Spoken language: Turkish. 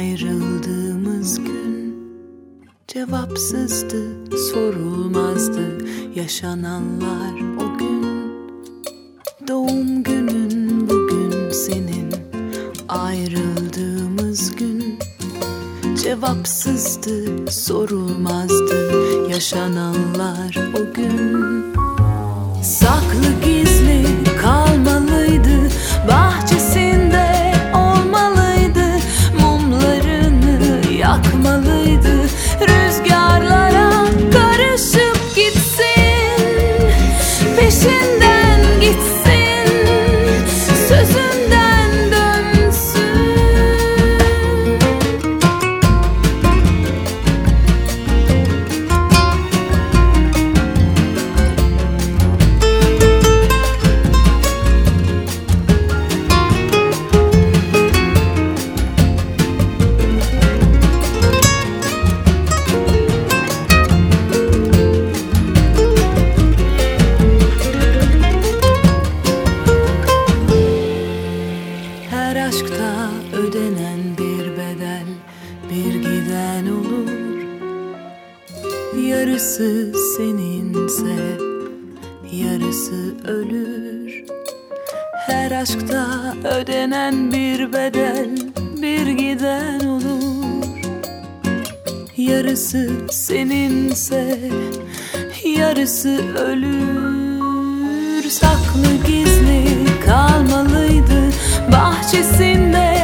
Ayrıldığımız gün cevapsızdı, sorulmazdı yaşananlar o gün. Doğum günün bugün senin, ayrıldığımız gün cevapsızdı, sorulmazdı yaşananlar o gün. Saklı gizli kalmalıydı, bahçesinde olmalıydı, mumlarını yakmalıydı, rüzgarlara karışıp gitsin, peşinden gitsin, sözünden dönsün. Her aşkta ödenen bir bedel bir giden olur. Yarısı seninse yarısı ölür. Her aşkta ödenen bir bedel bir giden olur. Yarısı seninse yarısı ölür. Saklı gizli kalmalıydı, bahçesinde